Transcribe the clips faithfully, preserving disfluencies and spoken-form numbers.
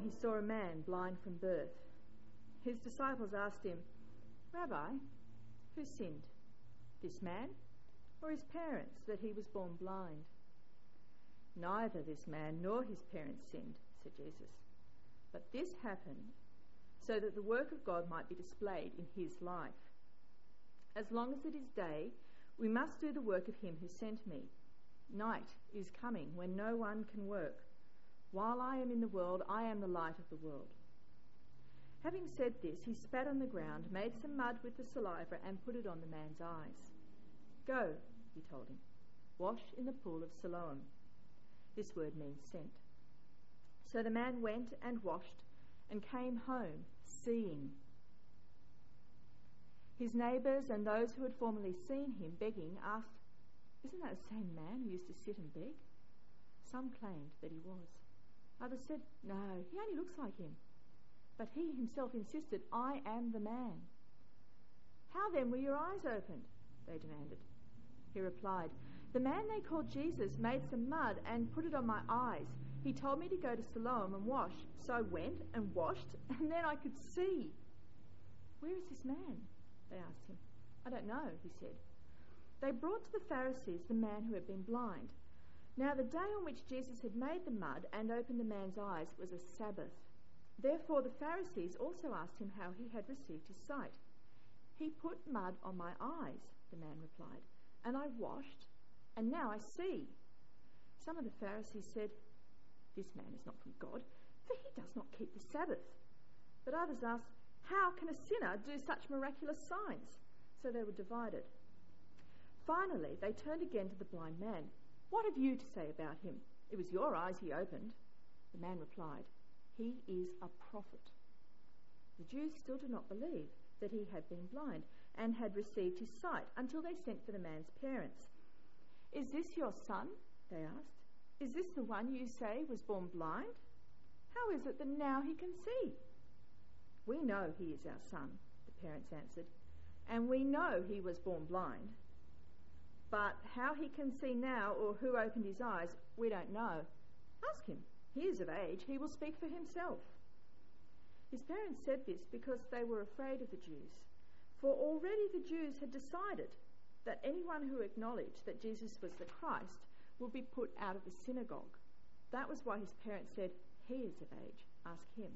he saw a man blind from birth. His disciples asked him, "Rabbi, who sinned, this man or his parents, that he was born blind?" "Neither this man nor his parents sinned," said Jesus. "But this happened so that the work of God might be displayed in his life. As long as it is day, we must do the work of him who sent me. Night is coming when no one can work. While I am in the world, I am the light of the world." Having said this, he spat on the ground, made some mud with the saliva, and put it on the man's eyes. "Go," he told him, "wash in the pool of Siloam." This word means sent. So the man went and washed and came home, seeing. His neighbours and those who had formerly seen him begging asked, "Isn't that the same man who used to sit and beg?" Some claimed that he was. Others said, "No, he only looks like him." But he himself insisted, "I am the man." "How then were your eyes opened?" they demanded. He replied, "The man they called Jesus made some mud and put it on my eyes. He told me to go to Siloam and wash. So I went and washed, and then I could see." "Where is this man?" they asked him. "I don't know," he said. They brought to the Pharisees the man who had been blind. Now the day on which Jesus had made the mud and opened the man's eyes was a Sabbath. Therefore the Pharisees also asked him how he had received his sight. "He put mud on my eyes," the man replied, "and I washed, and now I see." Some of the Pharisees said, "This man is not from God, for he does not keep the Sabbath." But others asked, "How can a sinner do such miraculous signs?" So they were divided. Finally, they turned again to the blind man. "What have you to say about him? It was your eyes he opened." The man replied, "He is a prophet." The Jews still did not believe that he had been blind and had received his sight until they sent for the man's parents. "Is this your son?" they asked. "Is this the one you say was born blind? How is it that now he can see?" "We know he is our son," the parents answered, "and we know he was born blind. But how he can see now or who opened his eyes, we don't know. Ask him. He is of age. He will speak for himself." His parents said this because they were afraid of the Jews, for already the Jews had decided that anyone who acknowledged that Jesus was the Christ would be put out of the synagogue. That was why his parents said, "He is of age. Ask him."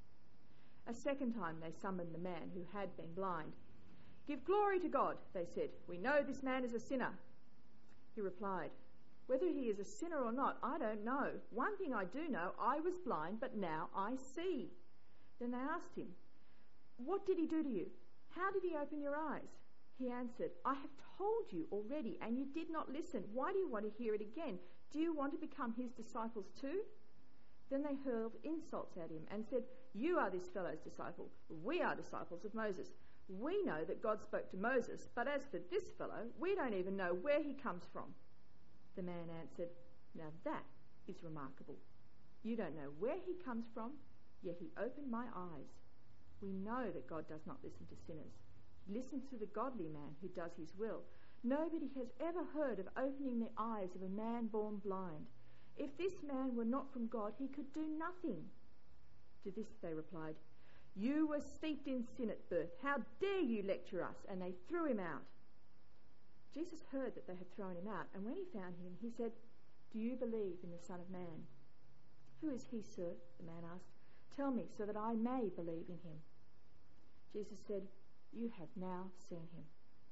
A second time they summoned the man who had been blind. "Give glory to God," they said. "We know this man is a sinner." He replied, "Whether he is a sinner or not, I don't know. One thing I do know, I was blind, but now I see." Then they asked him, "What did he do to you? How did he open your eyes?" He answered, "I have told you already, and you did not listen. Why do you want to hear it again? Do you want to become his disciples too?" Then they hurled insults at him and said, "You are this fellow's disciple. We are disciples of Moses. We know that God spoke to Moses, but as for this fellow, we don't even know where he comes from." The man answered, "Now that is remarkable. You don't know where he comes from, yet he opened my eyes. We know that God does not listen to sinners. He listens to the godly man who does his will. Nobody has ever heard of opening the eyes of a man born blind. If this man were not from God, he could do nothing." To this they replied, "You were steeped in sin at birth. How dare you lecture us?" And they threw him out. Jesus heard that they had thrown him out, and when he found him, he said, "Do you believe in the Son of Man?" "Who is he, sir?" the man asked. "Tell me, so that I may believe in him." Jesus said, "You have now seen him.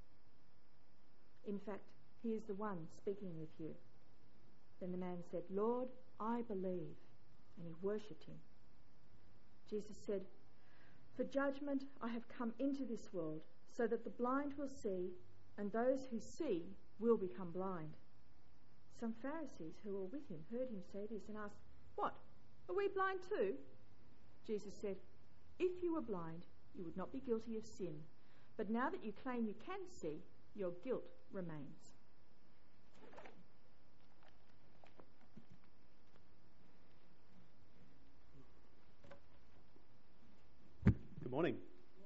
In fact, he is the one speaking with you." Then the man said, "Lord, I believe," and he worshipped him. Jesus said, "For judgment I have come into this world, so that the blind will see, and those who see will become blind." Some Pharisees who were with him heard him say this and asked, "What, are we blind too?" Jesus said, "If you were blind, you would not be guilty of sin. But now that you claim you can see, your guilt remains." Good morning.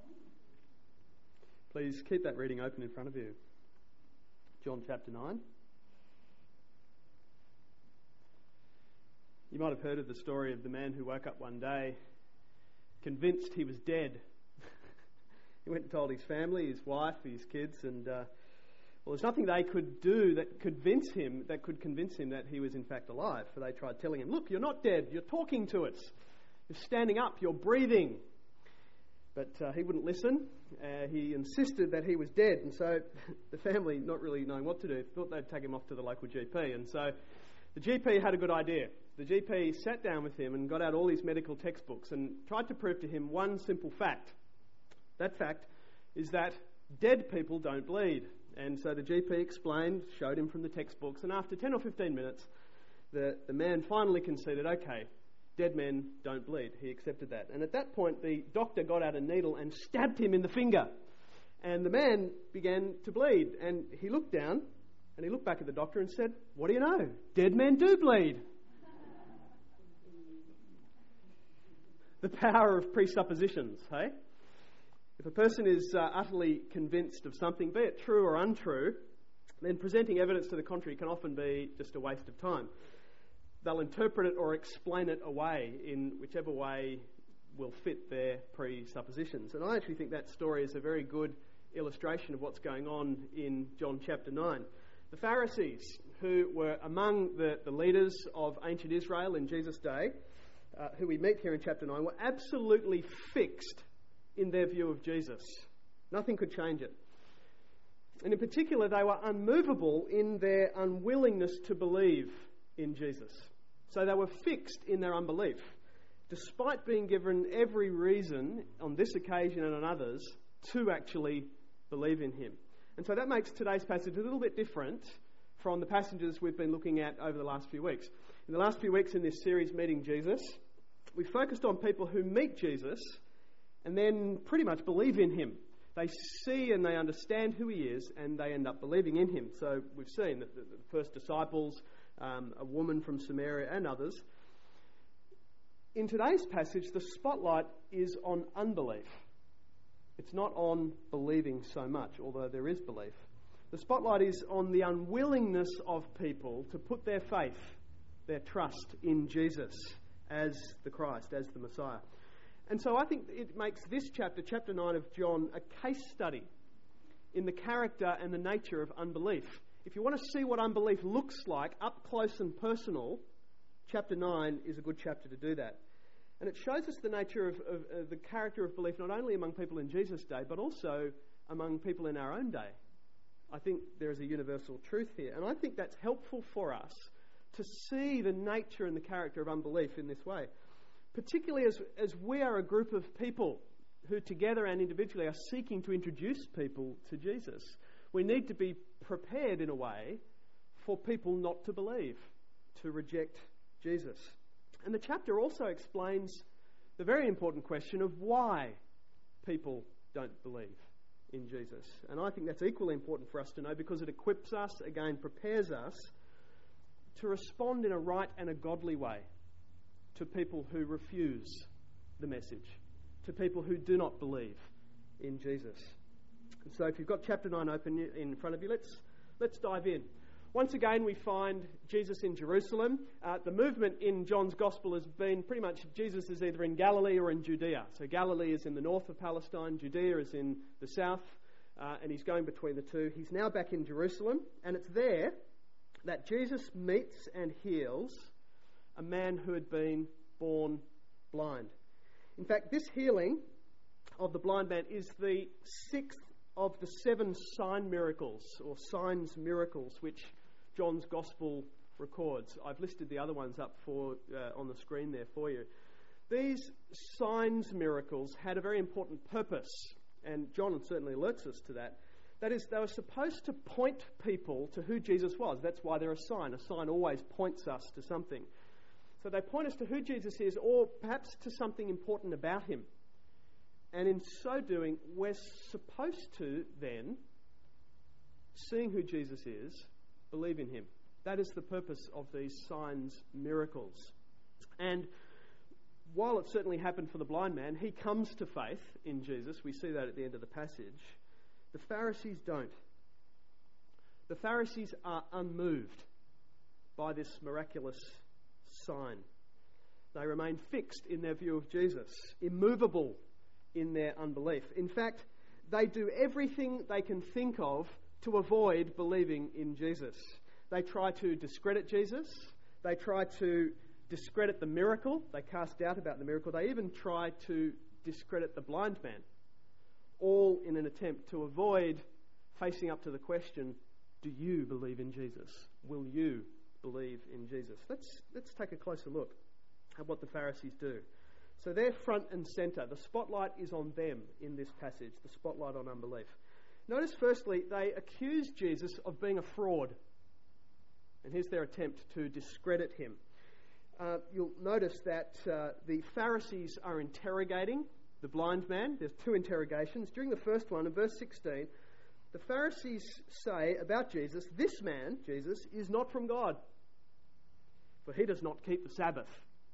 Please keep that reading open in front of you. John chapter nine. You might have heard of the story of the man who woke up one day convinced he was dead. He went and told his family, his wife, his kids, and uh, well, there's nothing they could do that convince him that could convince him that he was in fact alive. For they tried telling him, "Look, you're not dead. You're talking to us. You're standing up. You're breathing." But uh, he wouldn't listen. Uh, he insisted that he was dead, and so the family, not really knowing what to do, thought they'd take him off to the local G P. And so the G P had a good idea. The G P sat down with him and got out all his medical textbooks and tried to prove to him one simple fact. That fact is that dead people don't bleed. And so the G P explained, showed him from the textbooks, and after ten or fifteen minutes, the, the man finally conceded, okay, dead men don't bleed. He accepted that. And at that point, the doctor got out a needle and stabbed him in the finger. And the man began to bleed. And he looked down, and he looked back at the doctor and said, "What do you know? Dead men do bleed." The power of presuppositions, hey? If a person is uh, utterly convinced of something, be it true or untrue, then presenting evidence to the contrary can often be just a waste of time. They'll interpret it or explain it away in whichever way will fit their presuppositions. And I actually think that story is a very good illustration of what's going on in John chapter nine. The Pharisees, who were among the, the leaders of ancient Israel in Jesus' day, uh, who we meet here in chapter nine, were absolutely fixed in their view of Jesus. Nothing could change it. And in particular, they were unmovable in their unwillingness to believe in Jesus. So they were fixed in their unbelief, despite being given every reason on this occasion and on others to actually believe in him. And so that makes today's passage a little bit different from the passages we've been looking at over the last few weeks. In the last few weeks in this series, Meeting Jesus, we focused on people who meet Jesus and then pretty much believe in him. They see and they understand who he is, and they end up believing in him. So we've seen that the first disciples, um, a woman from Samaria, and others. In today's passage, the spotlight is on unbelief. It's not on believing so much, although there is belief. The spotlight is on the unwillingness of people to put their faith, their trust in Jesus as the Christ, as the Messiah. And so I think it makes this chapter, chapter nine of John, a case study in the character and the nature of unbelief. If you want to see what unbelief looks like up close and personal, chapter nine is a good chapter to do that. And it shows us the nature of, of, of the character of belief not only among people in Jesus' day, but also among people in our own day. I think there is a universal truth here. And I think that's helpful for us to see the nature and the character of unbelief in this way. Particularly as, as we are a group of people who together and individually are seeking to introduce people to Jesus. We need to be prepared in a way for people not to believe, to reject Jesus. And the chapter also explains the very important question of why people don't believe in Jesus. And I think that's equally important for us to know, because it equips us, again, prepares us to respond in a right and a godly way to people who refuse the message, to people who do not believe in Jesus. And so if you've got chapter nine open in front of you, let's let's dive in. Once again, we find Jesus in Jerusalem. Uh, the movement in John's Gospel has been pretty much Jesus is either in Galilee or in Judea. So Galilee is in the north of Palestine, Judea is in the south, uh, and he's going between the two. He's now back in Jerusalem, and it's there that Jesus meets and heals a man who had been born blind. In fact, this healing of the blind man is the sixth of the seven sign miracles, or signs miracles, which John's Gospel records. I've listed the other ones up for uh, on the screen there for you. These signs miracles had a very important purpose, and John certainly alerts us to that. That is, they were supposed to point people to who Jesus was. That's why they're a sign. A sign always points us to something. So they point us to who Jesus is, or perhaps to something important about him. And in so doing, we're supposed to then, seeing who Jesus is, believe in him. That is the purpose of these signs, miracles. And while it certainly happened for the blind man, he comes to faith in Jesus. We see that at the end of the passage. The Pharisees don't. The Pharisees are unmoved by this miraculous sign They remain fixed in their view of Jesus, immovable in their unbelief. In fact, they do everything they can think of to avoid believing in Jesus. They try to discredit Jesus. They try to discredit the miracle. They cast doubt about the miracle. They even try to discredit the blind man, all in an attempt to avoid facing up to the question, do you believe in Jesus? Will you believe in Jesus? Let's, let's take a closer look at what the Pharisees do. So they're front and centre. The spotlight is on them in this passage, the spotlight on unbelief. Notice firstly, they accuse Jesus of being a fraud. And here's their attempt to discredit him. Uh, you'll notice that uh, the Pharisees are interrogating the blind man. There's two interrogations. During the first one, in verse sixteen, the Pharisees say about Jesus, this man, Jesus, is not from God, for he does not keep the Sabbath.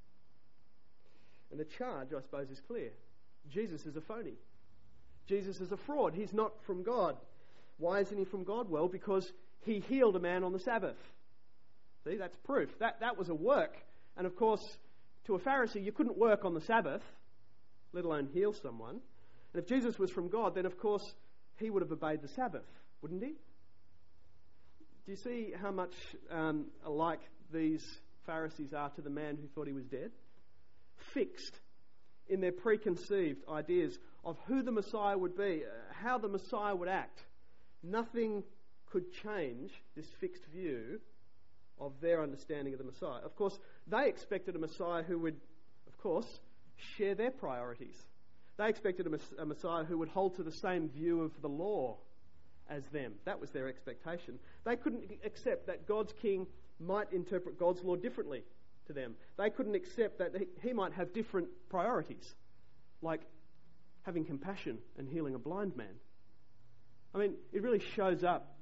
And the charge, I suppose, is clear. Jesus is a phony. Jesus is a fraud. He's not from God. Why isn't he from God? Well, because he healed a man on the Sabbath. See, that's proof. That, that was a work. And of course, to a Pharisee, you couldn't work on the Sabbath, let alone heal someone. And if Jesus was from God, then of course, he would have obeyed the Sabbath, wouldn't he? Do you see how much um, alike these Pharisees are to the man who thought he was dead? Fixed in their preconceived ideas of who the Messiah would be, how the Messiah would act. Nothing could change this fixed view of their understanding of the Messiah. Of course, they expected a Messiah who would, of course, share their priorities. They expected a, a Messiah who would hold to the same view of the law as them. That was their expectation. They couldn't accept that God's king might interpret God's law differently to them. They couldn't accept that he, he might have different priorities, like having compassion and healing a blind man. I mean, it really shows up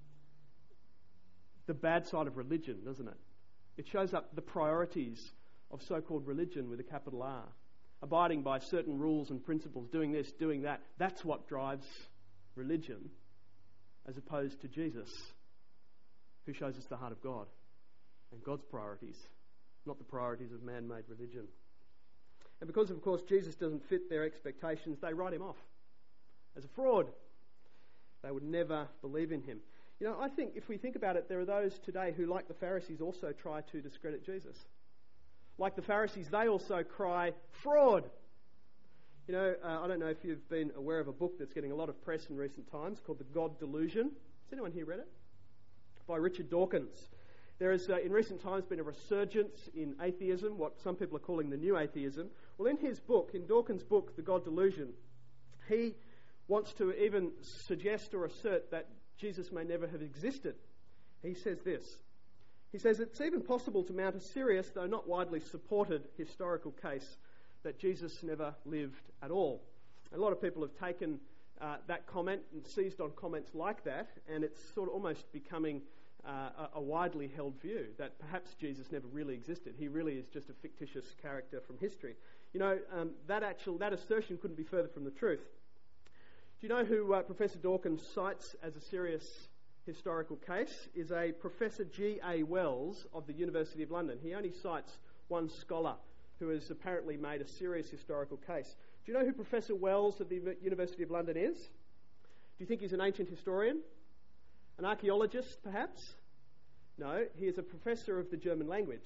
the bad side of religion, doesn't it? It shows up the priorities of so-called religion with a capital R. Abiding by certain rules and principles, doing this, doing that. That's what drives religion, as opposed to Jesus, who shows us the heart of God and God's priorities, not the priorities of man-made religion. And because, of course, Jesus doesn't fit their expectations, they write him off as a fraud. They would never believe in him. You know, I think if we think about it, there are those today who, like the Pharisees, also try to discredit Jesus. Like the Pharisees, they also cry, fraud! You know, uh, I don't know if you've been aware of a book that's getting a lot of press in recent times called The God Delusion. Has anyone here read it? By Richard Dawkins. There has, uh, in recent times, been a resurgence in atheism, what some people are calling the new atheism. Well, in his book, in Dawkins' book, The God Delusion, he wants to even suggest or assert that Jesus may never have existed. He says this. He says, it's even possible to mount a serious, though not widely supported, historical case that Jesus never lived at all. A lot of people have taken uh, that comment and seized on comments like that, and it's sort of almost becoming uh, a, a widely held view that perhaps Jesus never really existed. He really is just a fictitious character from history. You know, um, that actual that assertion couldn't be further from the truth. Do you know who uh, Professor Dawkins cites as a serious historical case? Is a Professor G A Wells of the University of London. He only cites one scholar who has apparently made a serious historical case. Do you know who Professor Wells of the University of London is? Do you think he's an ancient historian? An archaeologist, perhaps? No, he is a professor of the German language.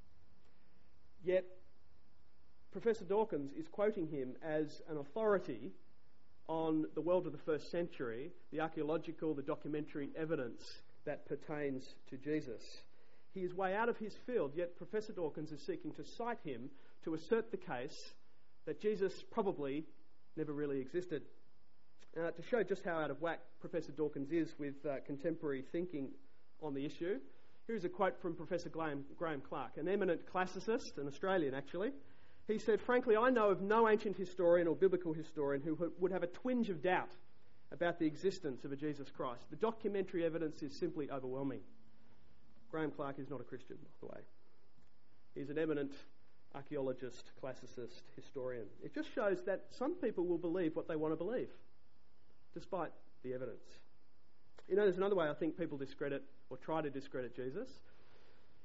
Yet, Professor Dawkins is quoting him as an authority on the world of the first century, the archaeological, the documentary evidence that pertains to Jesus. He is way out of his field, yet Professor Dawkins is seeking to cite him to assert the case that Jesus probably never really existed. Uh, to show just how out of whack Professor Dawkins is with uh, contemporary thinking on the issue, here's a quote from Professor Graham, Graham Clark, an eminent classicist, an Australian actually. He said, frankly, I know of no ancient historian or biblical historian who would have a twinge of doubt about the existence of a Jesus Christ. The documentary evidence is simply overwhelming. Graham Clark is not a Christian, by the way. He's an eminent archaeologist, classicist, historian. It just shows that some people will believe what they want to believe, despite the evidence. You know, there's another way I think people discredit or try to discredit Jesus.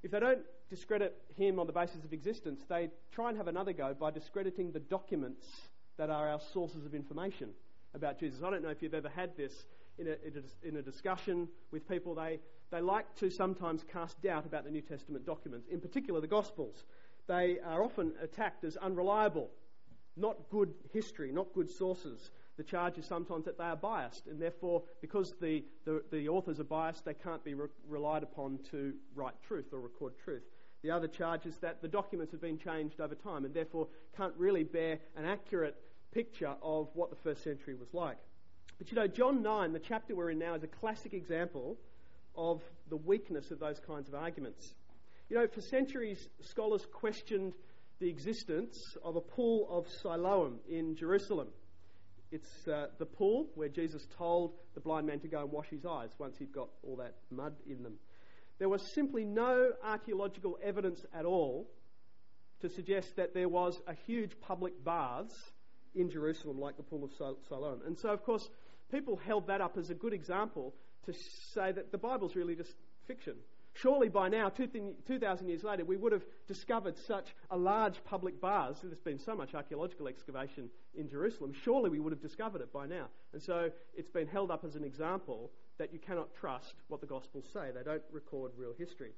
If they don't discredit him on the basis of existence, they try and have another go by discrediting the documents that are our sources of information about Jesus. I don't know if you've ever had this in a, in a, in a discussion with people. They, they like to sometimes cast doubt about the New Testament documents, in particular the Gospels. They are often attacked as unreliable, not good history, not good sources. The charge is sometimes that they are biased, and therefore, because the, the, the authors are biased, they can't be re- relied upon to write truth or record truth. The other charge is that the documents have been changed over time, and therefore can't really bear an accurate picture of what the first century was like. But you know, John nine, the chapter we're in now, is a classic example of the weakness of those kinds of arguments. You know, for centuries, scholars questioned the existence of a pool of Siloam in Jerusalem. It's uh, the pool where Jesus told the blind man to go and wash his eyes once he'd got all that mud in them. There was simply no archaeological evidence at all to suggest that there was a huge public baths in Jerusalem like the pool of Siloam. And so, of course, people held that up as a good example to say that the Bible's really just fiction. Surely by now, two thousand years later, we would have discovered such a large public baths. There's been so much archaeological excavation in Jerusalem. Surely we would have discovered it by now. And so it's been held up as an example that you cannot trust what the Gospels say. They don't record real history.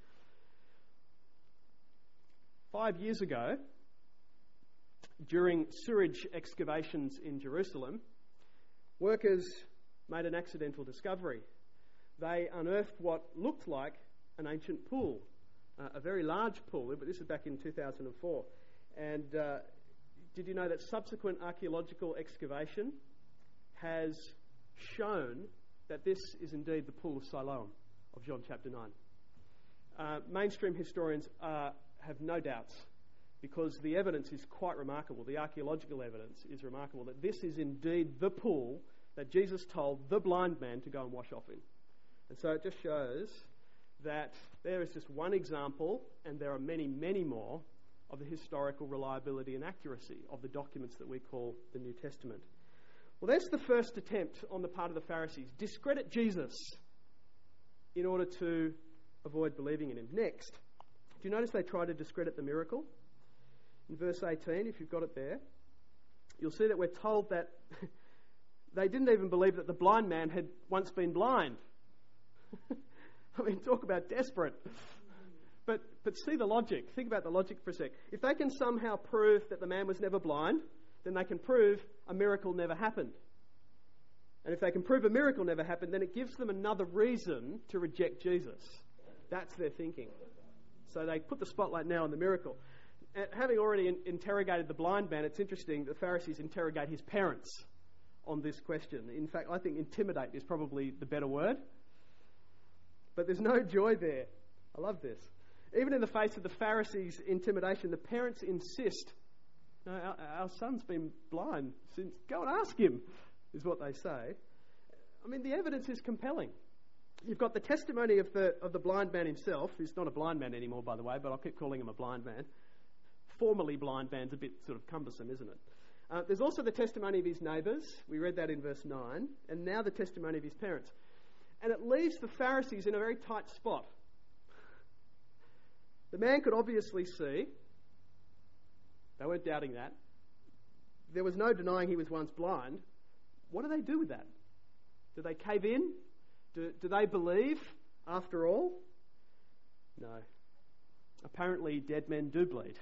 Five years ago, during sewage excavations in Jerusalem, workers made an accidental discovery. They unearthed what looked like an ancient pool, uh, a very large pool, but this is back in two thousand four. And uh, did you know that subsequent archaeological excavation has shown that this is indeed the pool of Siloam of John chapter nine? Uh, mainstream historians uh, have no doubts, because the evidence is quite remarkable. The archaeological evidence is remarkable that this is indeed the pool that Jesus told the blind man to go and wash off in. And so it just shows that there is just one example, and there are many, many more, of the historical reliability and accuracy of the documents that we call the New Testament. Well, that's the first attempt on the part of the Pharisees. Discredit Jesus in order to avoid believing in him. Next, do you notice they try to discredit the miracle? In verse eighteen, if you've got it there, you'll see that we're told that they didn't even believe that the blind man had once been blind. I mean, talk about desperate. But but see the logic. Think about the logic for a sec. If they can somehow prove that the man was never blind, then they can prove a miracle never happened. And if they can prove a miracle never happened, then it gives them another reason to reject Jesus. That's their thinking. So they put the spotlight now on the miracle. And having already in- interrogated the blind man, it's interesting the Pharisees interrogate his parents on this question. In fact, I think intimidate is probably the better word. But there's no joy there. I love this. Even in the face of the Pharisees' intimidation, the parents insist, no, our, our son's been blind since, go and ask him, is what they say. I mean, the evidence is compelling. You've got the testimony of the of the blind man himself, who's not a blind man anymore, by the way, but I'll keep calling him a blind man. Formerly blind man's a bit sort of cumbersome, isn't it? Uh, there's also the testimony of his neighbours. We read that in verse nine. And now the testimony of his parents. And it leaves the Pharisees in a very tight spot. The man could obviously see. They weren't doubting that. There was no denying he was once blind. What do they do with that? Do they cave in? Do, do they believe after all? No. Apparently, dead men do bleed.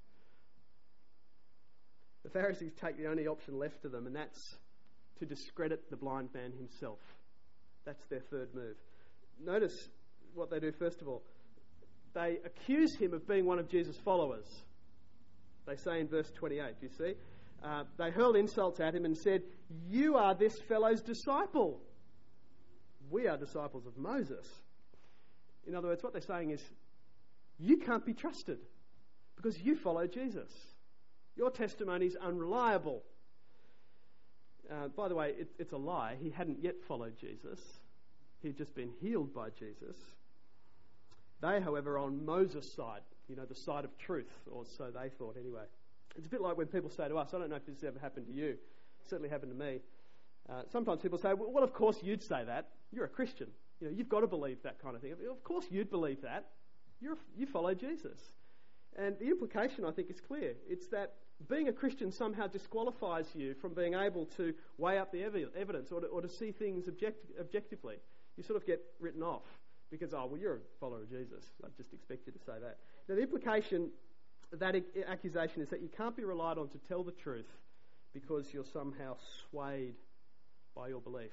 The Pharisees take the only option left to them, and that's to discredit the blind man himself. That's their third move. Notice what they do first of all. They accuse him of being one of Jesus' followers. They say in verse twenty-eight, do you see? Uh, they hurled insults at him and said, "You are this fellow's disciple. We are disciples of Moses." In other words, what they're saying is, you can't be trusted because you follow Jesus. Your testimony is unreliable. Uh, by the way, it, it's a lie. He hadn't yet followed Jesus. He'd just been healed by Jesus. They, however, are on Moses' side, you know, the side of truth, or so they thought anyway. It's a bit like when people say to us, I don't know if this has ever happened to you. It certainly happened to me. Uh, sometimes people say, well, well, of course you'd say that. You're a Christian. You know, you've got to believe that kind of thing. Of course you'd believe that. You're, you follow Jesus. And the implication, I think, is clear. It's that being a Christian somehow disqualifies you from being able to weigh up the ev- evidence or to, or to see things object- objectively. You sort of get written off because, oh, well, you're a follower of Jesus. I just expect you to say that. Now, the implication of that I- accusation is that you can't be relied on to tell the truth because you're somehow swayed by your belief.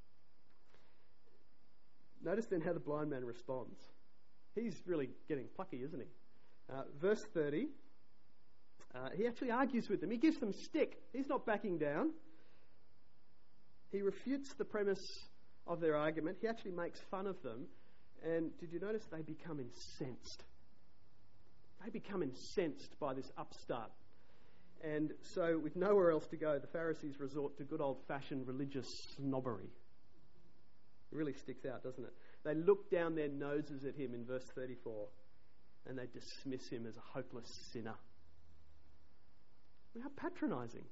Notice then how the blind man responds. He's really getting plucky, isn't he? Uh, verse thirty, uh, he actually argues with them. He gives them stick. He's not backing down. He refutes the premise of their argument. He actually makes fun of them. And did you notice they become incensed? They become incensed by this upstart. And so, with nowhere else to go, the Pharisees resort to good old-fashioned religious snobbery. It really sticks out, doesn't it? They look down their noses at him in verse thirty-four, and they dismiss him as a hopeless sinner. How patronising.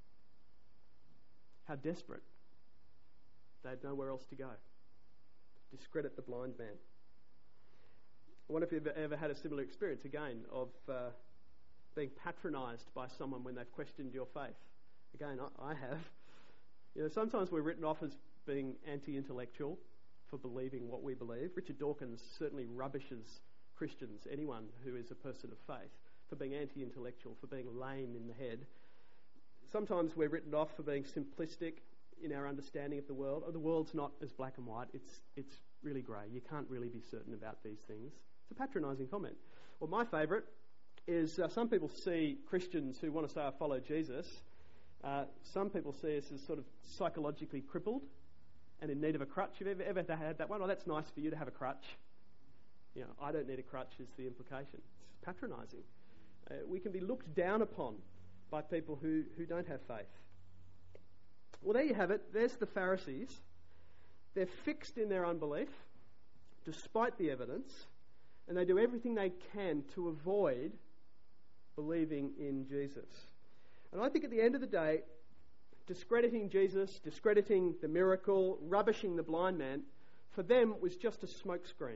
How desperate. They had nowhere else to go. Discredit the blind man. I wonder if you've ever had a similar experience, again, of uh, being patronised by someone when they've questioned your faith. Again, I, I have. You know, sometimes we're written off as being anti-intellectual for believing what we believe. Richard Dawkins certainly rubbishes Christians, anyone who is a person of faith, for being anti-intellectual, for being lame in the head. Sometimes we're written off for being simplistic in our understanding of the world. Oh, the world's not as black and white. It's it's really grey. You can't really be certain about these things. It's a patronising comment. Well, my favourite is uh, some people see Christians who want to say, I follow Jesus. Uh, some people see us as sort of psychologically crippled and in need of a crutch. Have you ever, ever had that one? Oh, that's nice for you to have a crutch. You know, I don't need a crutch is the implication. It's patronising. Uh, we can be looked down upon by people who, who don't have faith. Well, there you have it. There's the Pharisees. They're fixed in their unbelief, despite the evidence, and they do everything they can to avoid believing in Jesus. And I think at the end of the day, discrediting Jesus, discrediting the miracle, rubbishing the blind man, for them was just a smokescreen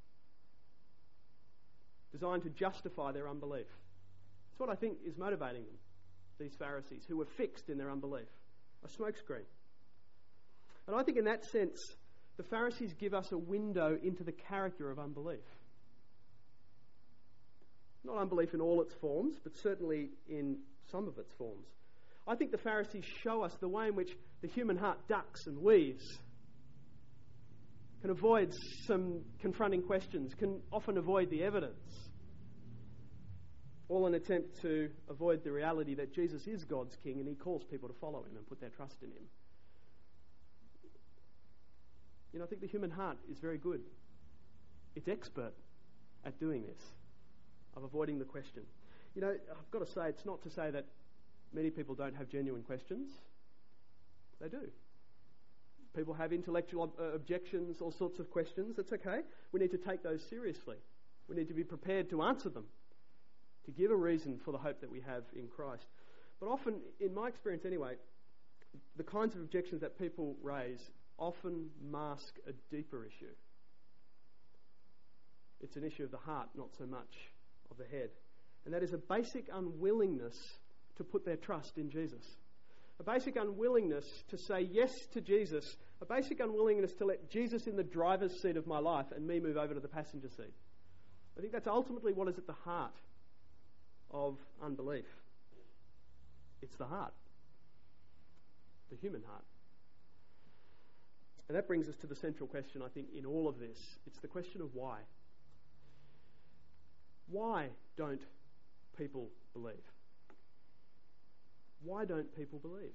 designed to justify their unbelief. That's what I think is motivating them, these Pharisees, who were fixed in their unbelief. A smokescreen. And I think in that sense, the Pharisees give us a window into the character of unbelief. Not unbelief in all its forms, but certainly in some of its forms. I think the Pharisees show us the way in which the human heart ducks and weaves, can avoid some confronting questions, can often avoid the evidence, all in an attempt to avoid the reality that Jesus is God's King and he calls people to follow him and put their trust in him. You know, I think the human heart is very good. It's expert at doing this, of avoiding the question. You know, I've got to say, it's not to say that many people don't have genuine questions. They do. People have intellectual ob- uh, objections, all sorts of questions. That's okay. We need to take those seriously. We need to be prepared to answer them, to give a reason for the hope that we have in Christ. But often, in my experience anyway, the kinds of objections that people raise often mask a deeper issue. It's an issue of the heart, not so much of the head. And that is a basic unwillingness to put their trust in Jesus. A basic unwillingness to say yes to Jesus. A basic unwillingness to let Jesus in the driver's seat of my life and me move over to the passenger seat. I think that's ultimately what is at the heart of unbelief. It's the heart. The human heart. And that brings us to the central question, I think, in all of this. It's the question of why. Why don't people believe? Why don't people believe?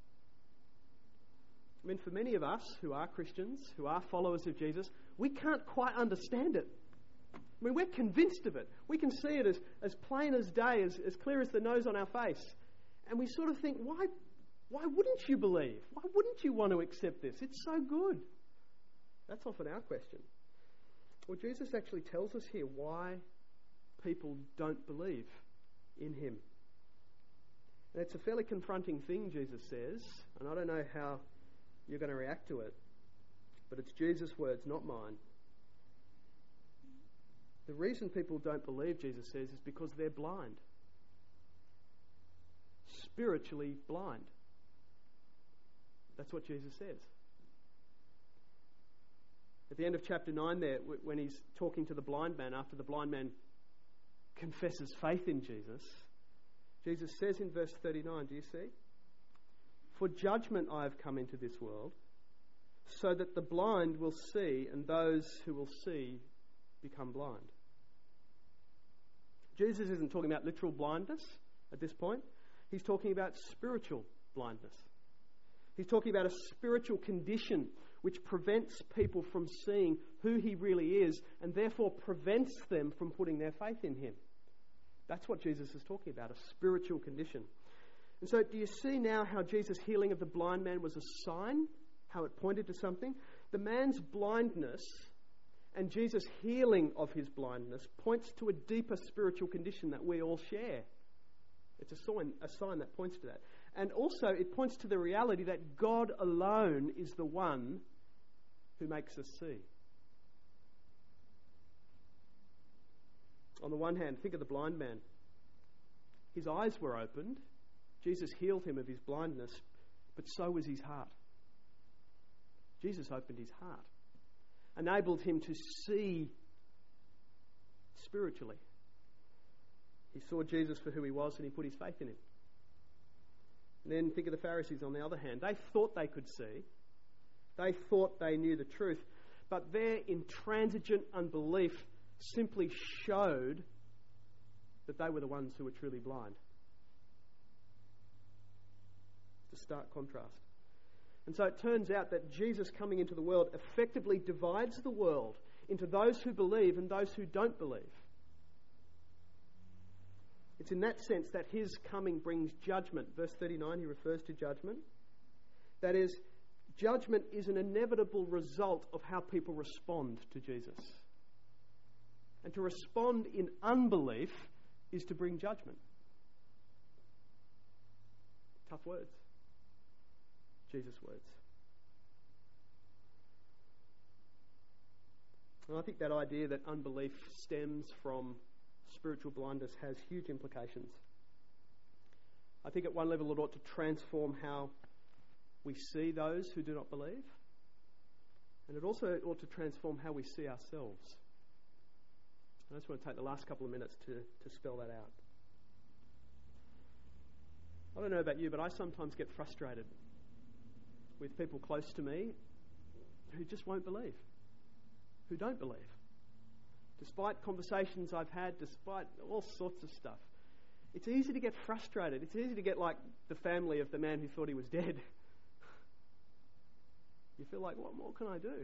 I mean, for many of us who are Christians, who are followers of Jesus, we can't quite understand it. I mean, we're convinced of it. We can see it as, as plain as day, as, as clear as the nose on our face. And we sort of think, why, why wouldn't you believe? Why wouldn't you want to accept this? It's so good. That's often our question. Well, Jesus actually tells us here why people don't believe in him. And it's a fairly confronting thing, Jesus says, and I don't know how you're going to react to it, but it's Jesus' words, not mine. The reason people don't believe, Jesus says, is because they're blind. Spiritually blind. That's what Jesus says. At the end of chapter nine there, when he's talking to the blind man, after the blind man confesses faith in Jesus, Jesus says in verse thirty-nine, do you see? For judgment I have come into this world, so that the blind will see, and those who will see become blind. Jesus isn't talking about literal blindness at this point. He's talking about spiritual blindness. He's talking about a spiritual condition which prevents people from seeing who he really is, and therefore prevents them from putting their faith in him. That's what Jesus is talking about, a spiritual condition. And so do you see now how Jesus' healing of the blind man was a sign? How it pointed to something? The man's blindness and Jesus' healing of his blindness points to a deeper spiritual condition that we all share. It's a sign, a sign that points to that. And also it points to the reality that God alone is the one who makes us see. On the one hand, think of the blind man. His eyes were opened. Jesus healed him of his blindness, but so was his heart. Jesus opened his heart, enabled him to see spiritually. He saw Jesus for who he was and he put his faith in him. And then think of the Pharisees on the other hand. They thought they could see. They thought they knew the truth. But their intransigent unbelief simply showed that they were the ones who were truly blind. It's a stark contrast. And so it turns out that Jesus coming into the world effectively divides the world into those who believe and those who don't believe. It's in that sense that his coming brings judgment. Verse thirty-nine, he refers to judgment. That is, judgment is an inevitable result of how people respond to Jesus. And to respond in unbelief is to bring judgment. Tough words. Jesus' words. And I think that idea that unbelief stems from spiritual blindness has huge implications. I think at one level it ought to transform how we see those who do not believe. And it also ought to transform how we see ourselves. I just want to take the last couple of minutes to, to spell that out. I don't know about you, but I sometimes get frustrated with people close to me who just won't believe, who don't believe. Despite conversations I've had, despite all sorts of stuff. It's easy to get frustrated. It's easy to get like the family of the man who thought he was dead. You feel like, what more can I do?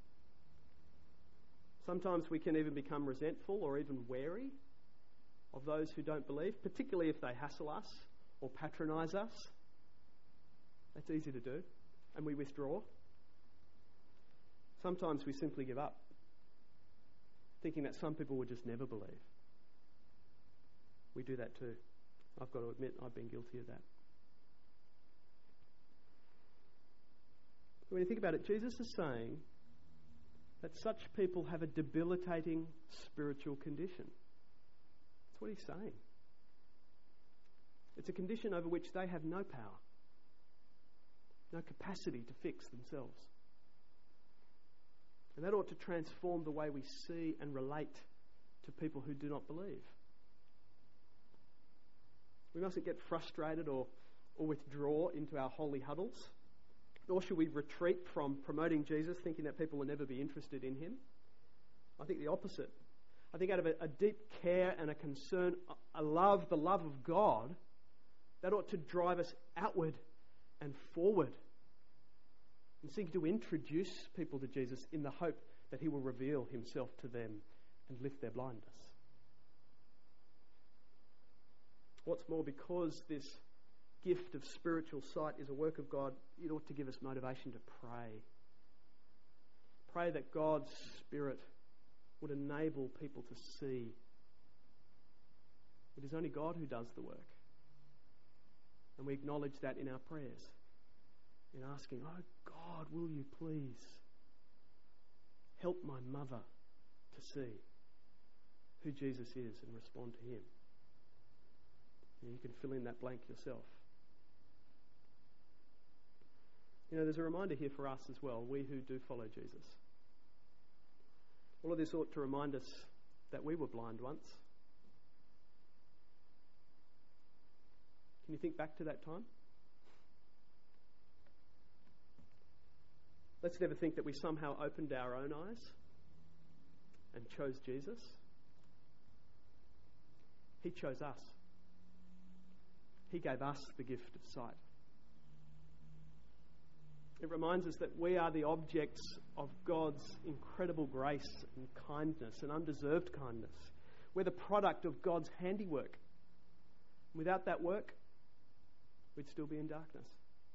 Sometimes we can even become resentful or even wary of those who don't believe, particularly if they hassle us or patronise us. That's easy to do, and we withdraw. Sometimes we simply give up, thinking that some people would just never believe. We do that too. I've got to admit, I've been guilty of that. When you think about it, Jesus is saying that such people have a debilitating spiritual condition. That's what he's saying. It's a condition over which they have no power, no capacity to fix themselves. And that ought to transform the way we see and relate to people who do not believe. We mustn't get frustrated or, or withdraw into our holy huddles. Nor should we retreat from promoting Jesus, thinking that people will never be interested in him. I think the opposite. I think out of a, a deep care and a concern, a love, the love of God, that ought to drive us outward and forward and seek to introduce people to Jesus in the hope that he will reveal himself to them and lift their blindness. What's more, because this gift of spiritual sight is a work of God, it ought to give us motivation to pray. Pray that God's Spirit would enable people to see. It is only God who does the work. And we acknowledge that in our prayers, in asking, oh God, will you please help my mother to see? who Jesus is and respond to him. You can fill in that blank yourself. You know, there's a reminder here for us as well, we who do follow Jesus. All of this ought to remind us that we were blind once. Can you think back to that time? Let's never think that we somehow opened our own eyes and chose Jesus. He chose us. He gave us the gift of sight. It reminds us that we are the objects of God's incredible grace and kindness and undeserved kindness. We're the product of God's handiwork. Without that work, we'd still be in darkness.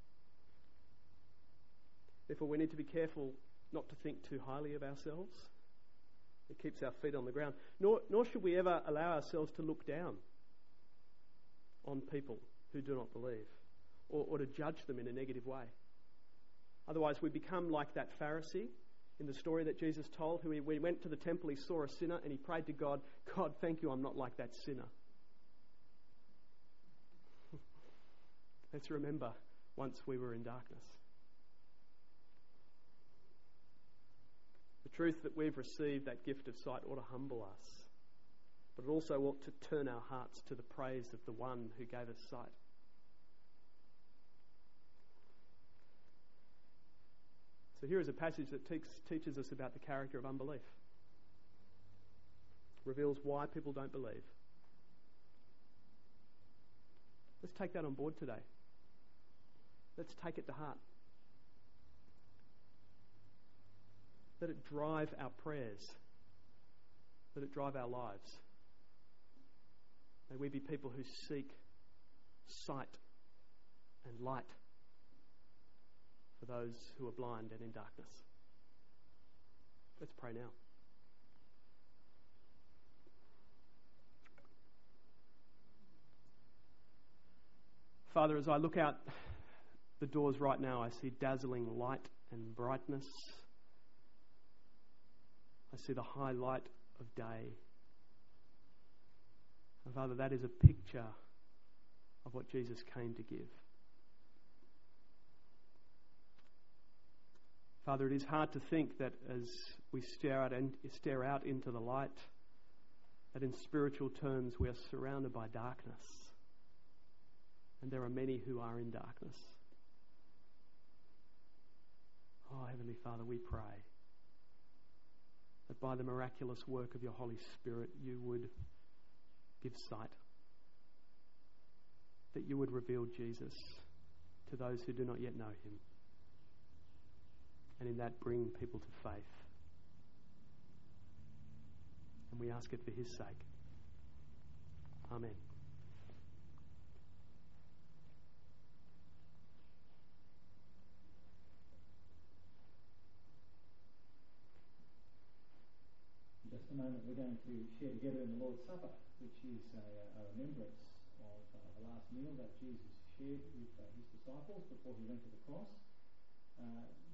Therefore, we need to be careful not to think too highly of ourselves. It keeps our feet on the ground. Nor, nor should we ever allow ourselves to look down on people who do not believe, or, or to judge them in a negative way. Otherwise, we become like that Pharisee in the story that Jesus told, who he, when he went to the temple, he saw a sinner and he prayed to God, God, thank you, I'm not like that sinner. Let's remember, once we were in darkness. The truth that we've received, that gift of sight, ought to humble us. But it also ought to turn our hearts to the praise of the one who gave us sight. So here is a passage that te- teaches us about the character of unbelief. Reveals why people don't believe. Let's take that on board today. Let's take it to heart. Let it drive our prayers. Let it drive our lives. May we be people who seek sight and light for those who are blind and in darkness. Let's pray now. Father, as I look out the doors right now, I see dazzling light and brightness. I see the high light of day. And Father, that is a picture of what Jesus came to give. Father, it is hard to think that as we stare out and stare out into the light, that in spiritual terms we are surrounded by darkness. And there are many who are in darkness. Oh, Heavenly Father, we pray that by the miraculous work of your Holy Spirit, you would give sight, that you would reveal Jesus to those who do not yet know him, and in that bring people to faith. And we ask it for his sake. Amen. In just a moment, we're going to share together in the Lord's Supper, which is a, a remembrance of uh, the last meal that Jesus shared with uh, his disciples before he went to the cross. Uh,